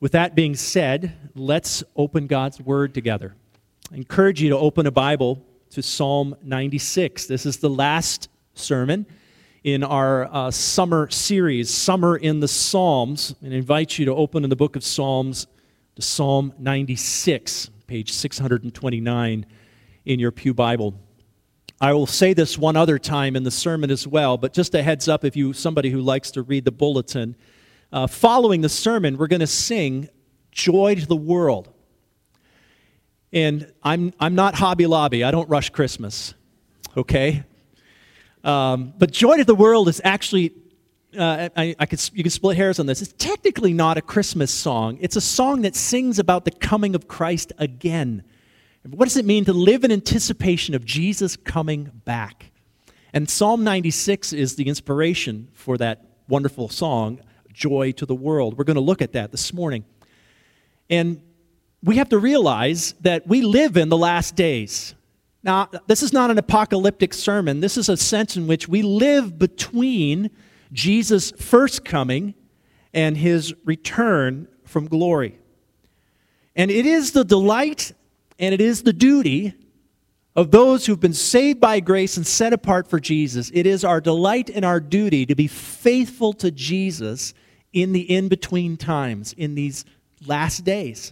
With that being said, let's open God's Word together. I encourage you to open a Bible to Psalm 96. This is the last sermon in our summer series, Summer in the Psalms, and I invite you to open in the book of Psalms to Psalm 96, page 629 in your pew Bible. I will say this one other time in the sermon as well, but just a heads up if you're somebody who likes to read the bulletin. Following the sermon, we're going to sing Joy to the World. And I'm not Hobby Lobby. I don't rush Christmas, okay? But Joy to the World is actually, you can split hairs on this. It's technically not a Christmas song. It's a song that sings about the coming of Christ again. What does it mean to live in anticipation of Jesus coming back? And Psalm 96 is the inspiration for that wonderful song, Joy to the World. We're going to look at that this morning. And we have to realize that we live in the last days. Now, this is not an apocalyptic sermon. This is a sense in which we live between Jesus' first coming and his return from glory. And it is the delight and it is the duty of those who've been saved by grace and set apart for Jesus. It is our delight and our duty to be faithful to Jesus in the in-between times, in these last days.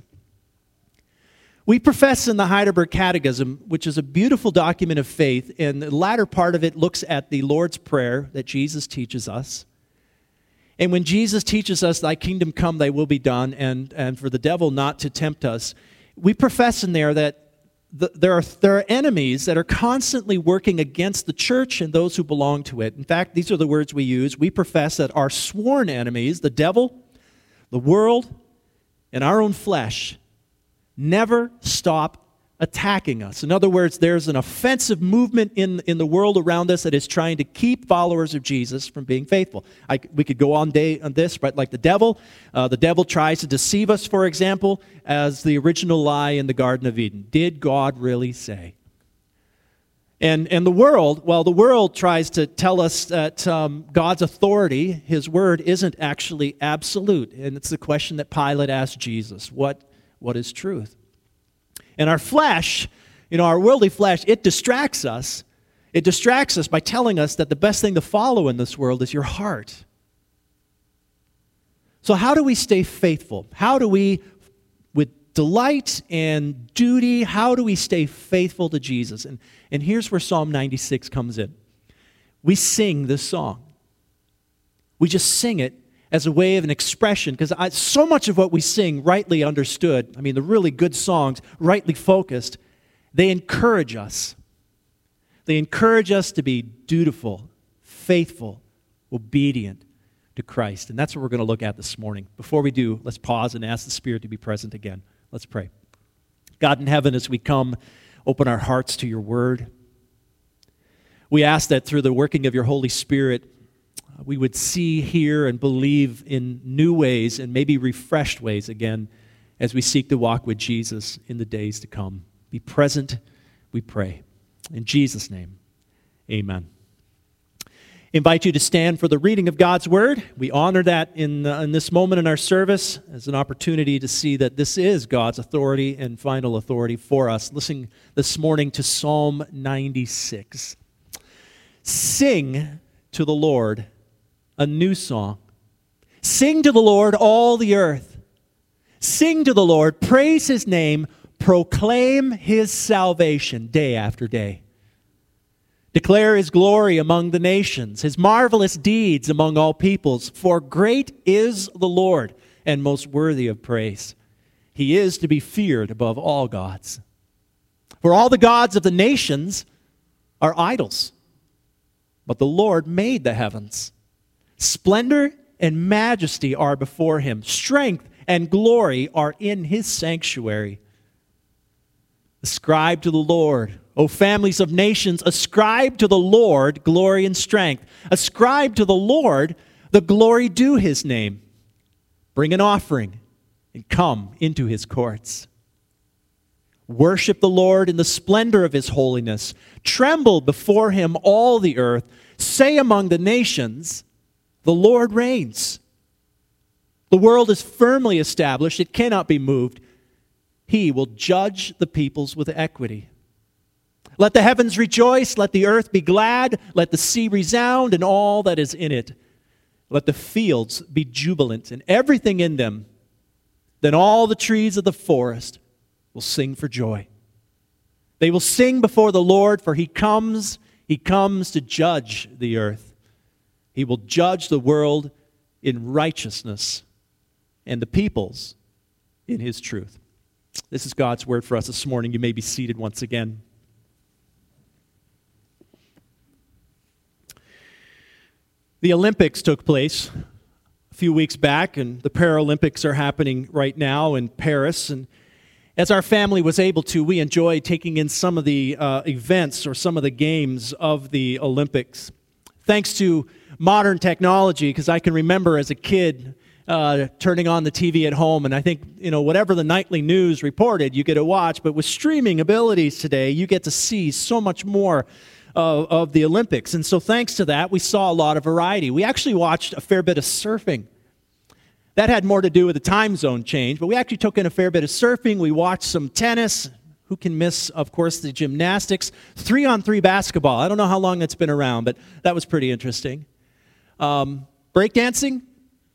We profess in the Heidelberg Catechism, which is a beautiful document of faith, and the latter part of it looks at the Lord's Prayer that Jesus teaches us. And when Jesus teaches us, thy kingdom come, thy will be done, and for the devil not to tempt us, we profess in there that there are enemies that are constantly working against the church and those who belong to it. In fact, these are the words we use. We profess that our sworn enemies, the devil, the world, and our own flesh, never stop attacking us. In other words, there's an offensive movement in the world around us that is trying to keep followers of Jesus from being faithful. We could go on this, but like the devil tries to deceive us, for example, as the original lie in the Garden of Eden. Did God really say? And the world tries to tell us that God's authority, his word, isn't actually absolute. And it's the question that Pilate asked Jesus, what is truth? And our flesh, our worldly flesh, it distracts us. It distracts us by telling us that the best thing to follow in this world is your heart. So how do we stay faithful? How do we, with delight and duty, how do we stay faithful to Jesus? And here's where Psalm 96 comes in. We sing this song. We just sing it as a way of an expression, because so much of what we sing, rightly understood, the really good songs, rightly focused, they encourage us. They encourage us to be dutiful, faithful, obedient to Christ. And that's what we're going to look at this morning. Before we do, let's pause and ask the Spirit to be present again. Let's pray. God in heaven, as we come, open our hearts to your word. We ask that through the working of your Holy Spirit, we would see, hear, and believe in new ways and maybe refreshed ways again as we seek to walk with Jesus in the days to come. Be present, we pray. In Jesus' name, amen. Invite you to stand for the reading of God's Word. We honor that in this moment in our service as an opportunity to see that this is God's authority and final authority for us. Listen this morning to Psalm 96. Sing to the Lord a new song. Sing to the Lord, all the earth. Sing to the Lord, praise his name, proclaim his salvation day after day. Declare his glory among the nations, his marvelous deeds among all peoples. For great is the Lord, and most worthy of praise. He is to be feared above all gods. For all the gods of the nations are idols, but the Lord made the heavens. Splendor and majesty are before him. Strength and glory are in his sanctuary. Ascribe to the Lord, O families of nations, ascribe to the Lord glory and strength. Ascribe to the Lord the glory due his name. Bring an offering and come into his courts. Worship the Lord in the splendor of his holiness. Tremble before him, all the earth. Say among the nations, the Lord reigns. The world is firmly established. It cannot be moved. He will judge the peoples with equity. Let the heavens rejoice. Let the earth be glad. Let the sea resound and all that is in it. Let the fields be jubilant and everything in them. Then all the trees of the forest will sing for joy. They will sing before the Lord, for He comes to judge the earth. He will judge the world in righteousness and the peoples in His truth. This is God's word for us this morning. You may be seated once again. The Olympics took place a few weeks back, and the Paralympics are happening right now in Paris. And as our family was able to, we enjoyed taking in some of the events or some of the games of the Olympics. Thanks to modern technology, because I can remember as a kid turning on the TV at home, and I think, whatever the nightly news reported, you get to watch. But with streaming abilities today, you get to see so much more of the Olympics. And so thanks to that, we saw a lot of variety. We actually watched a fair bit of surfing. That had more to do with the time zone change, but we actually took in a fair bit of surfing. We watched some tennis. Who can miss, of course, the gymnastics? 3-on-3 basketball. I don't know how long that's been around, but that was pretty interesting. Breakdancing?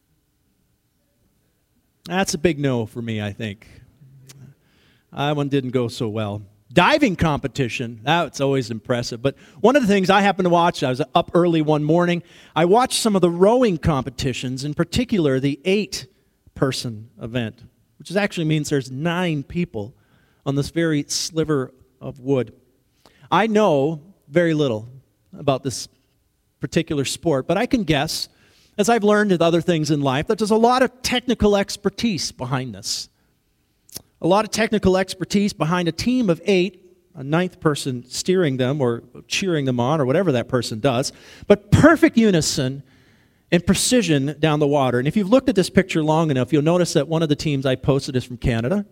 That's a big no for me, I think. That one didn't go so well. Diving competition, that's always impressive. But one of the things I happened to watch, I was up early one morning, I watched some of the rowing competitions, in particular the 8-person event, which actually means there's 9 people on this very sliver of wood. I know very little about this particular sport, but I can guess, as I've learned with other things in life, that there's a lot of technical expertise behind this. A lot of technical expertise behind a team of 8, a 9th person steering them or cheering them on or whatever that person does, but perfect unison and precision down the water. And if you've looked at this picture long enough, you'll notice that one of the teams I posted is from Canada.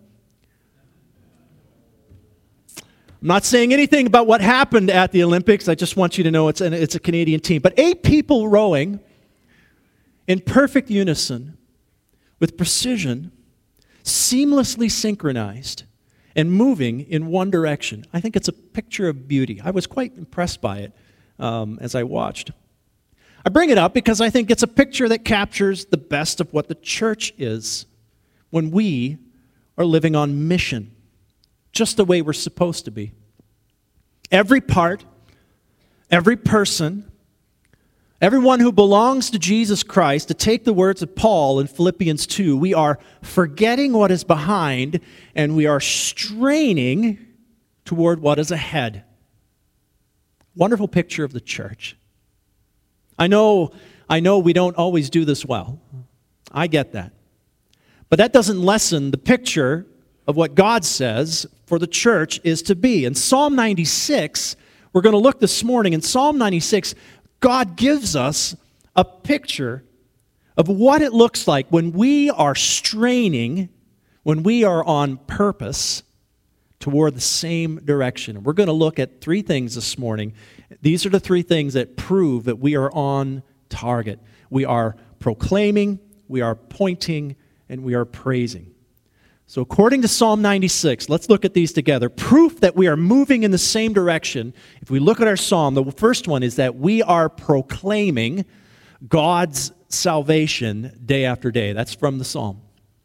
I'm not saying anything about what happened at the Olympics. I just want you to know it's a Canadian team. But 8 people rowing in perfect unison with precision, seamlessly synchronized, and moving in one direction. I think it's a picture of beauty. I was quite impressed by it as I watched. I bring it up because I think it's a picture that captures the best of what the church is when we are living on mission, just the way we're supposed to be. Every part, every person, everyone who belongs to Jesus Christ, to take the words of Paul in Philippians 2, we are forgetting what is behind and we are straining toward what is ahead. Wonderful picture of the church. I know we don't always do this well. I get that. But that doesn't lessen the picture of what God says for the church is to be. In Psalm 96, we're going to look this morning, in Psalm 96, God gives us a picture of what it looks like when we are straining, when we are on purpose toward the same direction. We're going to look at 3 things this morning. These are the 3 things that prove that we are on target. We are proclaiming, we are pointing, and we are praising. So according to Psalm 96, let's look at these together. Proof that we are moving in the same direction. If we look at our psalm, the first one is that we are proclaiming God's salvation day after day. That's from the psalm.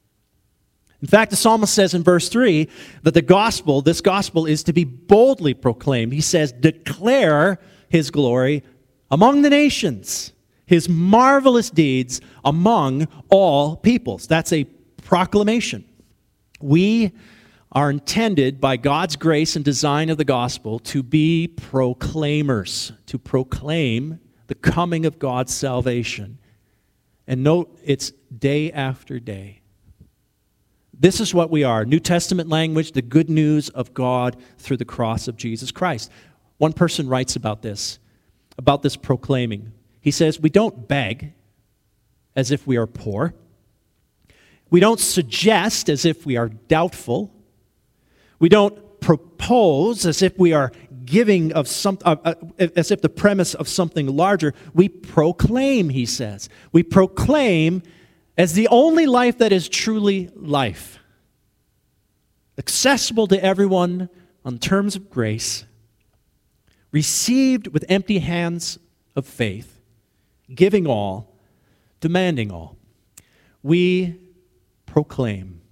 In fact, the psalmist says in verse 3 that this gospel is to be boldly proclaimed. He says, declare His glory among the nations, His marvelous deeds among all peoples. That's a proclamation. We are intended by God's grace and design of the gospel to be proclaimers, to proclaim the coming of God's salvation. And note, it's day after day. This is what we are. New Testament language, the good news of God through the cross of Jesus Christ. One person writes about this proclaiming. He says, we don't beg as if we are poor. We don't suggest as if we are doubtful. We don't propose as if we are giving of as if the premise of something larger. We proclaim, he says. We proclaim as the only life that is truly life, accessible to everyone on terms of grace, received with empty hands of faith, giving all, demanding all, we proclaim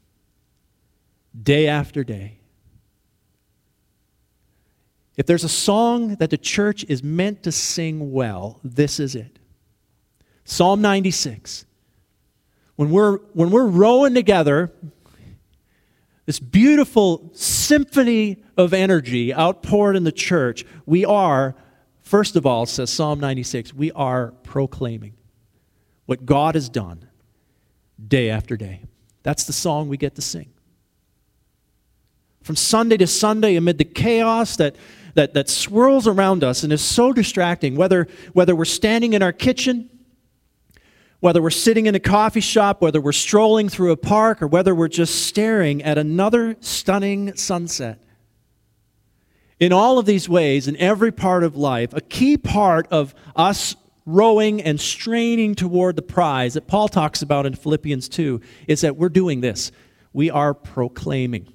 day after day. If there's a song that the church is meant to sing well, this is it. Psalm 96. When we're rowing together, this beautiful symphony of energy outpoured in the church, we are, first of all, says Psalm 96, we are proclaiming what God has done day after day. That's the song we get to sing. From Sunday to Sunday, amid the chaos that swirls around us and is so distracting, whether we're standing in our kitchen, whether we're sitting in a coffee shop, whether we're strolling through a park, or whether we're just staring at another stunning sunset. In all of these ways, in every part of life, a key part of us rowing and straining toward the prize that Paul talks about in Philippians 2 is that we're doing this. We are proclaiming.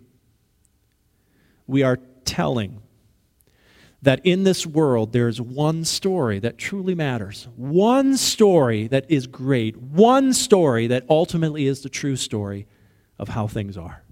We are telling that in this world there is one story that truly matters, one story that is great, one story that ultimately is the true story of how things are.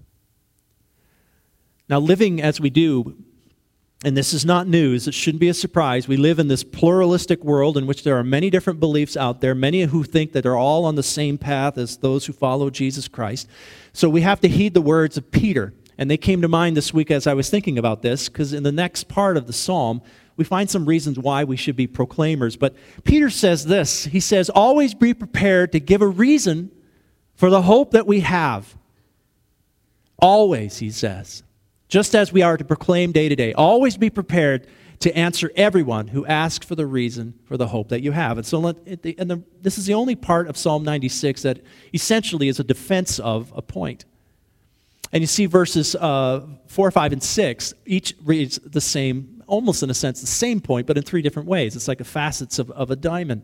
Now, living as we do, and this is not news, it shouldn't be a surprise, we live in this pluralistic world in which there are many different beliefs out there, many who think that they're all on the same path as those who follow Jesus Christ. So we have to heed the words of Peter. And they came to mind this week as I was thinking about this, because in the next part of the psalm, we find some reasons why we should be proclaimers. But Peter says this, he says, always be prepared to give a reason for the hope that we have. Always, he says, just as we are to proclaim day to day. Always be prepared to answer everyone who asks for the reason for the hope that you have. And so this is the only part of Psalm 96 that essentially is a defense of a point. And you see verses 4, 5, and 6, each reads the same, almost in a sense, the same point, but in three different ways. It's like the facets of a diamond.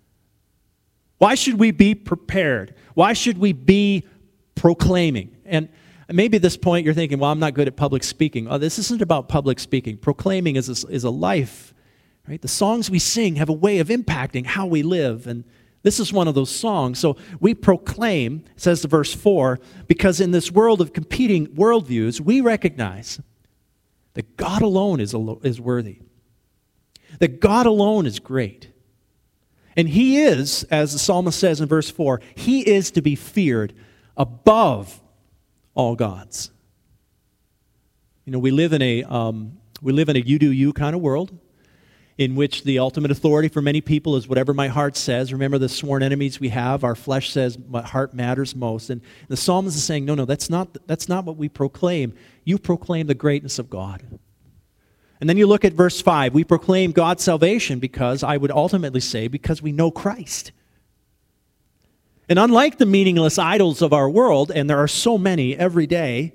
Why should we be prepared? Why should we be proclaiming? And maybe at this point you're thinking, well, I'm not good at public speaking. Oh, this isn't about public speaking. Proclaiming is a life, right? The songs we sing have a way of impacting how we live, and this is one of those songs. So we proclaim, says the verse 4, because in this world of competing worldviews, we recognize that God alone is worthy, that God alone is great. And He is, as the psalmist says in verse 4, He is to be feared above all gods. You know, we live in a you do you kind of world, in which the ultimate authority for many people is whatever my heart says. Remember the sworn enemies we have. Our flesh says my heart matters most. And the psalmist is saying, no, that's not what we proclaim. You proclaim the greatness of God. And then you look at verse 5. We proclaim God's salvation because, I would ultimately say, because we know Christ. And unlike the meaningless idols of our world, and there are so many every day,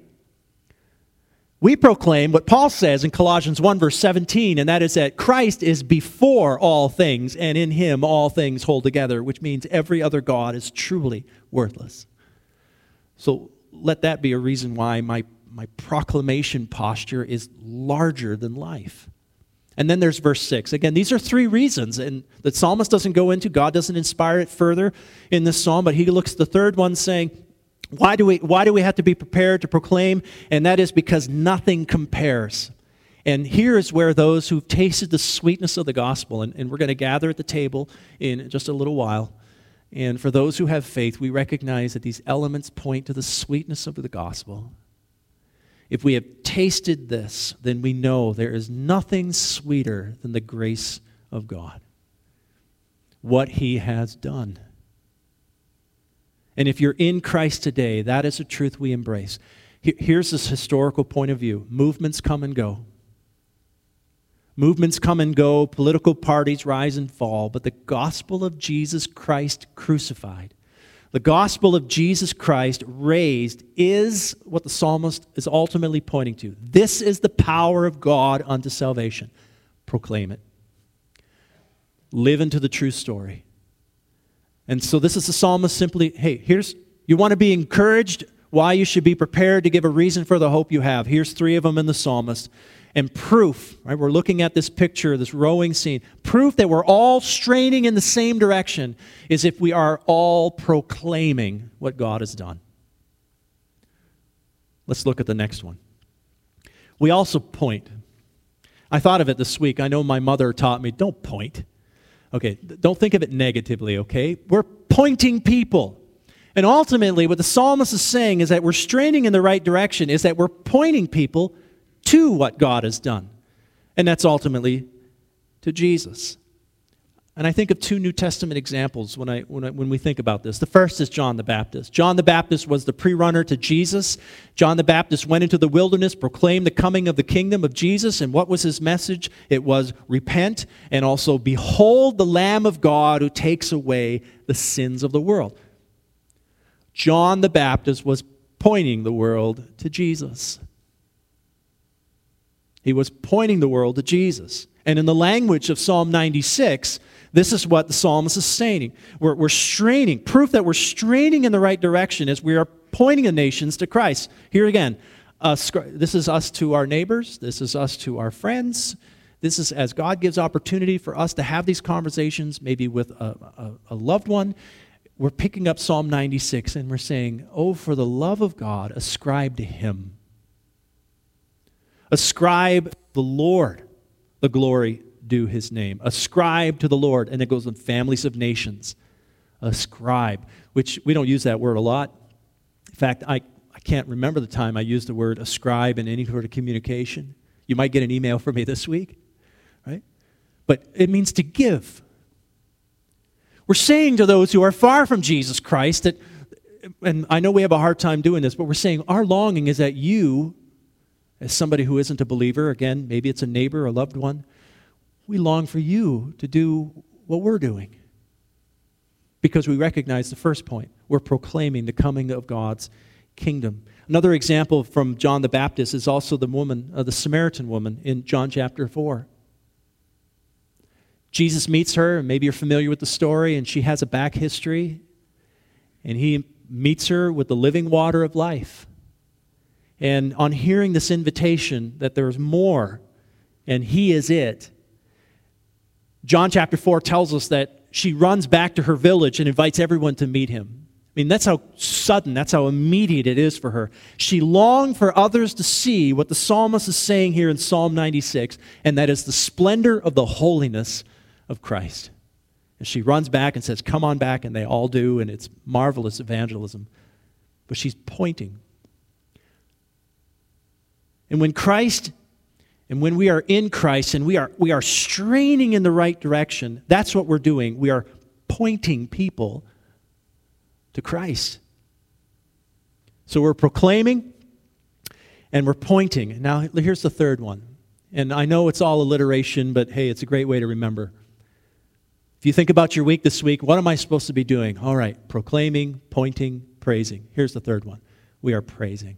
we proclaim what Paul says in Colossians 1, verse 17, and that is that Christ is before all things, and in Him all things hold together, which means every other god is truly worthless. So let that be a reason why my proclamation posture is larger than life. And then there's verse 6. Again, these are three reasons, and the psalmist doesn't go into, God doesn't inspire it further in this psalm, but he looks at the third one saying, Why do we have to be prepared to proclaim? And that is because nothing compares. And here is where those who've tasted the sweetness of the gospel, and we're going to gather at the table in just a little while, and for those who have faith, we recognize that these elements point to the sweetness of the gospel. If we have tasted this, then we know there is nothing sweeter than the grace of God, what He has done. And if you're in Christ today, that is a truth we embrace. Here's this historical point of view. Movements come and go. Movements come and go. Political parties rise and fall. But the gospel of Jesus Christ crucified, the gospel of Jesus Christ raised, is what the psalmist is ultimately pointing to. This is the power of God unto salvation. Proclaim it. Live into the true story. And so this is the psalmist simply, hey, you want to be encouraged, why you should be prepared to give a reason for the hope you have. Here's 3 of them in the psalmist. And proof, right? We're looking at this picture, this rowing scene. Proof that we're all straining in the same direction is if we are all proclaiming what God has done. Let's look at the next one. We also point. I thought of it this week. I know my mother taught me, don't point. Okay, don't think of it negatively, okay? We're pointing people. And ultimately, what the psalmist is saying is that we're straining in the right direction, is that we're pointing people to what God has done. And that's ultimately to Jesus. And I think of 2 New Testament examples when we think about this. The first is John the Baptist. John the Baptist was the pre-runner to Jesus. John the Baptist went into the wilderness, proclaimed the coming of the kingdom of Jesus, and what was his message? It was repent and also behold the Lamb of God who takes away the sins of the world. John the Baptist was pointing the world to Jesus. He was pointing the world to Jesus. And in the language of Psalm 96, this is what the psalmist is saying. We're straining. Proof that we're straining in the right direction is we are pointing the nations to Christ. Here again, this is us to our neighbors. This is us to our friends. This is as God gives opportunity for us to have these conversations, maybe with a loved one. We're picking up Psalm 96 and we're saying, oh, for the love of God, ascribe to Him. Ascribe the Lord the glory due His name. Ascribe to the Lord. And it goes with families of nations. Ascribe, which we don't use that word a lot. In fact, I can't remember the time I used the word ascribe in any sort of communication. You might get an email from me this week, right? But it means to give. We're saying to those who are far from Jesus Christ that, and I know we have a hard time doing this, but we're saying our longing is that you, as somebody who isn't a believer, again, maybe it's a neighbor, a loved one, we long for you to do what we're doing. Because we recognize the first point. We're proclaiming the coming of God's kingdom. Another example from John the Baptist is also the Samaritan woman in John chapter 4. Jesus meets her, and maybe you're familiar with the story, and she has a back history, and he meets her with the living water of life. And on hearing this invitation that there's more, and he is it, John chapter 4 tells us that she runs back to her village and invites everyone to meet him. I mean, that's how sudden, that's how immediate it is for her. She longed for others to see what the psalmist is saying here in Psalm 96, and that is the splendor of the holiness of Christ. And she runs back and says, come on back, and they all do, and it's marvelous evangelism. But she's pointing. And when we are in Christ and we are straining in the right direction, that's what we're doing. We are pointing people to Christ. So we're proclaiming and we're pointing. Now, here's the third one. And I know it's all alliteration, but hey, it's a great way to remember. If you think about your week this week, what am I supposed to be doing? All right, proclaiming, pointing, praising. Here's the third one. We are praising.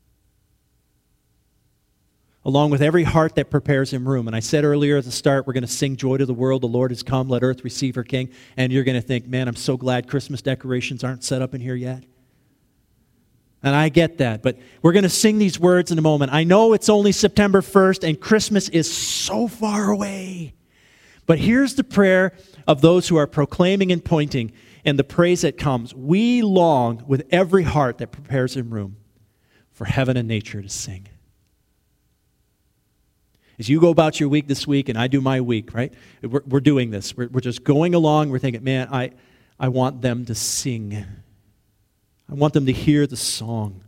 Along with every heart that prepares Him room. And I said earlier at the start, we're going to sing Joy to the World, the Lord has come, let earth receive her King. And you're going to think, man, I'm so glad Christmas decorations aren't set up in here yet. And I get that, but we're going to sing these words in a moment. I know it's only September 1st and Christmas is so far away. But here's the prayer of those who are proclaiming and pointing and the praise that comes. We long with every heart that prepares Him room for heaven and nature to sing. As you go about your week this week, and I do my week, right? We're doing this. We're just going along. We're thinking, man, I want them to sing. I want them to hear the song.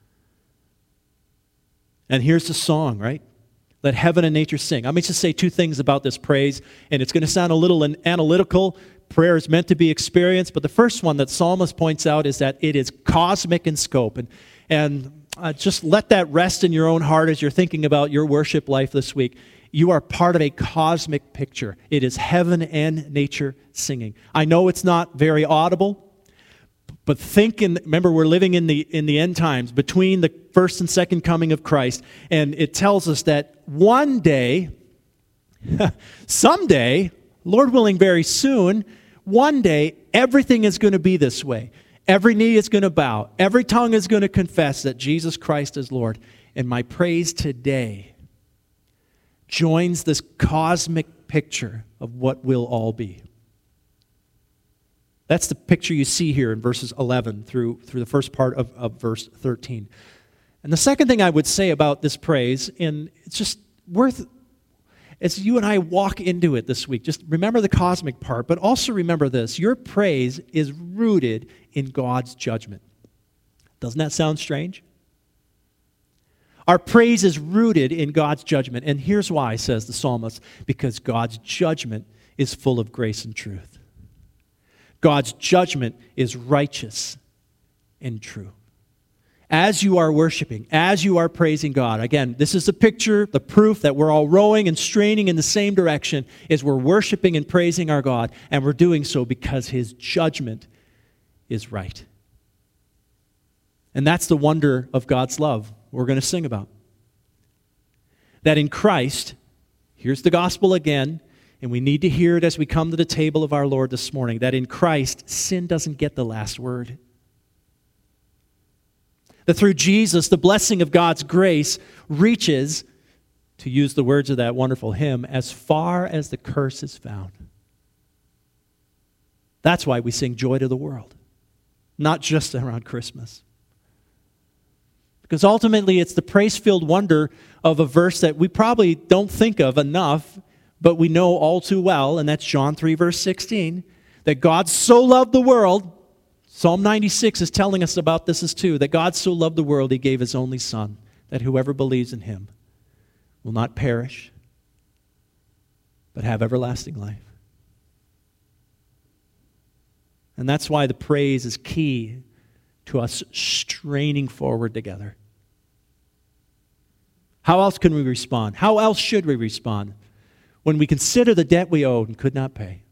And here's the song, right? Let heaven and nature sing. I'm going to just say 2 things about this praise, and it's going to sound a little analytical. Prayer is meant to be experienced, but the first one that Psalmist points out is that it is cosmic in scope. And just let that rest in your own heart as you're thinking about your worship life this week. You are part of a cosmic picture. It is heaven and nature singing. I know it's not very audible, but remember, we're living in the end times between the first and second coming of Christ, and it tells us that one day, someday, Lord willing, very soon, one day everything is going to be this way. Every knee is going to bow. Every tongue is going to confess that Jesus Christ is Lord. And my praise today joins this cosmic picture of what will all be. That's the picture you see here in verses 11 through the first part of verse 13. And the second thing I would say about this praise, and it's just worth, as you and I walk into it this week, just remember the cosmic part, but also remember this. Your praise is rooted in God's judgment. Doesn't that sound strange? Our praise is rooted in God's judgment. And here's why, says the psalmist, because God's judgment is full of grace and truth. God's judgment is righteous and true. As you are worshiping, as you are praising God, again, this is the picture, the proof that we're all rowing and straining in the same direction, is we're worshiping and praising our God, and we're doing so because His judgment is right. And that's the wonder of God's love we're going to sing about. That in Christ, here's the gospel again, and we need to hear it as we come to the table of our Lord this morning, that in Christ, sin doesn't get the last word. That through Jesus, the blessing of God's grace reaches, to use the words of that wonderful hymn, as far as the curse is found. That's why we sing Joy to the World, not just around Christmas. Because ultimately, it's the praise-filled wonder of a verse that we probably don't think of enough, but we know all too well, and that's John 3, verse 16, that God so loved the world. Psalm 96 is telling us about this as too, that God so loved the world, He gave His only Son, that whoever believes in Him will not perish, but have everlasting life. And that's why the praise is key to us straining forward together. How else can we respond? How else should we respond when we consider the debt we owed and could not pay?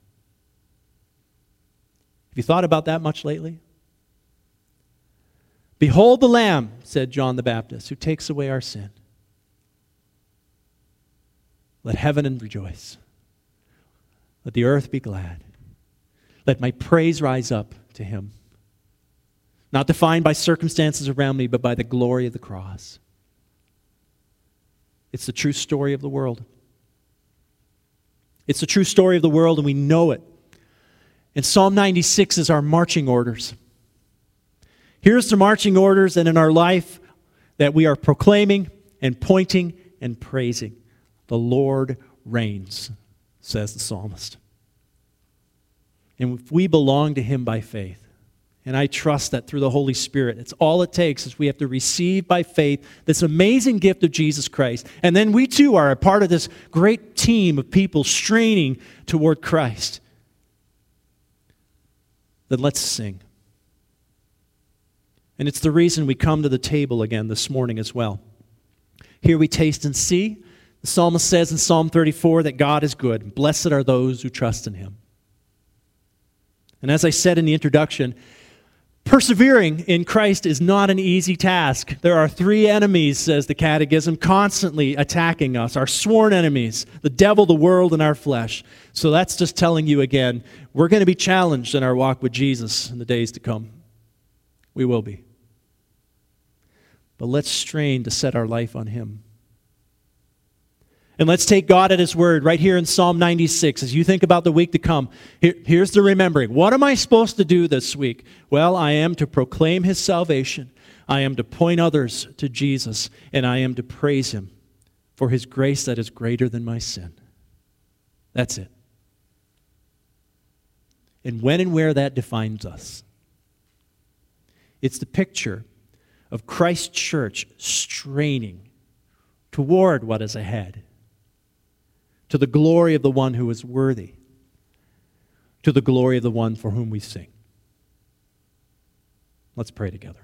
Have you thought about that much lately? Behold the Lamb, said John the Baptist, who takes away our sin. Let heaven rejoice. Let the earth be glad. Let my praise rise up to Him. Not defined by circumstances around me, but by the glory of the cross. It's the true story of the world. It's the true story of the world, and we know it. And Psalm 96 is our marching orders. Here's the marching orders, and in our life that we are proclaiming and pointing and praising. The Lord reigns, says the psalmist. And if we belong to Him by faith, and I trust that through the Holy Spirit, it's all it takes is we have to receive by faith this amazing gift of Jesus Christ. And then we too are a part of this great team of people straining toward Christ. Then let's sing. And it's the reason we come to the table again this morning as well. Here we taste and see. The psalmist says in Psalm 34 that God is good. Blessed are those who trust in Him. And as I said in the introduction, persevering in Christ is not an easy task. There are three enemies, says the Catechism, constantly attacking us. Our sworn enemies, the devil, the world, and our flesh. So that's just telling you again, we're going to be challenged in our walk with Jesus in the days to come. We will be. But let's strain to set our life on Him. And let's take God at His word right here in Psalm 96. As you think about the week to come, here's the remembering. What am I supposed to do this week? Well, I am to proclaim His salvation. I am to point others to Jesus. And I am to praise Him for His grace that is greater than my sin. That's it. And when and where that defines us, it's the picture of Christ's church straining toward what is ahead, to the glory of the one who is worthy, to the glory of the one for whom we sing. Let's pray together.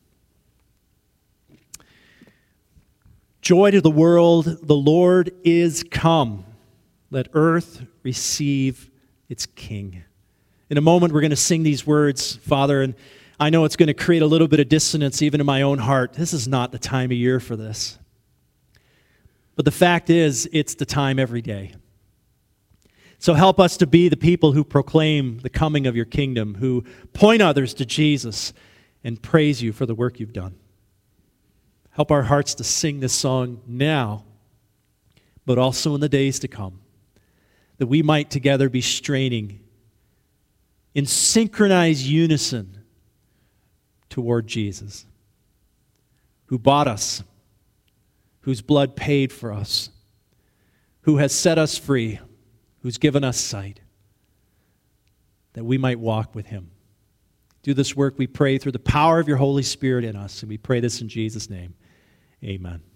Joy to the world, the Lord is come. Let earth receive its King. In a moment, we're going to sing these words, Father, and I know it's going to create a little bit of dissonance even in my own heart. This is not the time of year for this. But the fact is, it's the time every day. So help us to be the people who proclaim the coming of your kingdom, who point others to Jesus and praise you for the work you've done. Help our hearts to sing this song now, but also in the days to come, that we might together be straining in synchronized unison toward Jesus, who bought us, whose blood paid for us, who has set us free, who's given us sight, that we might walk with him. Do this work, we pray, through the power of your Holy Spirit in us, and we pray this in Jesus' name. Amen.